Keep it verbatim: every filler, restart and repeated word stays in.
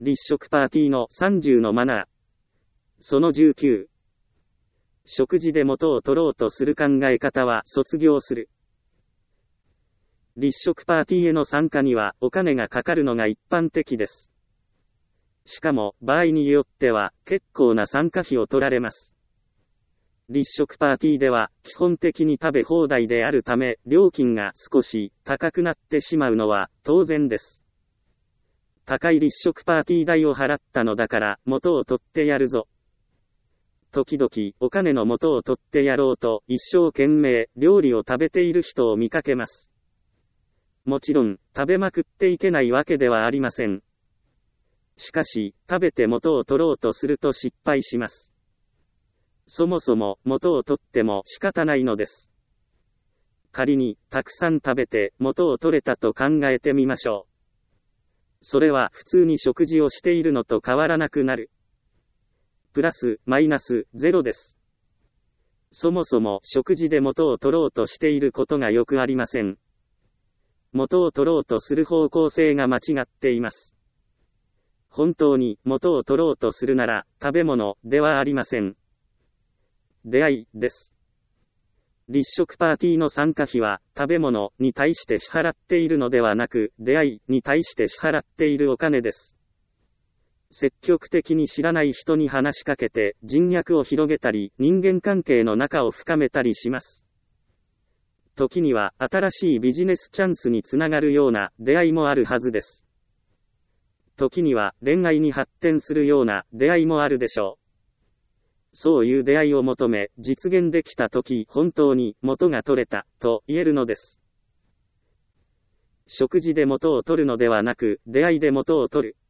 立食パーティーのさんじゅうのマナー。そのじゅうきゅう。食事で元を取ろうとする考え方は卒業する。立食パーティーへの参加にはお金がかかるのが一般的です。しかも場合によっては結構な参加費を取られます。立食パーティーでは基本的に食べ放題であるため料金が少し高くなってしまうのは当然です。高い立食パーティー代を払ったのだから元を取ってやるぞ。時々お金の元を取ってやろうと一生懸命料理を食べている人を見かけます。もちろん食べまくっていけないわけではありません。しかし食べて元を取ろうとすると失敗します。そもそも元を取っても仕方ないのです。仮にたくさん食べて元を取れたと考えてみましょう。それは普通に食事をしているのと変わらなくなる。プラス、マイナス、ゼロです。そもそも食事で元を取ろうとしていることがよくありません。元を取ろうとする方向性が間違っています。本当に元を取ろうとするなら食べ物ではありません。出会いです。立食パーティーの参加費は食べ物に対して支払っているのではなく出会いに対して支払っているお金です。積極的に知らない人に話しかけて人脈を広げたり人間関係の仲を深めたりします。時には新しいビジネスチャンスにつながるような出会いもあるはずです。時には恋愛に発展するような出会いもあるでしょう。そういう出会いを求め実現できたとき本当に元が取れたと言えるのです。食事で元を取るのではなく出会いで元を取る。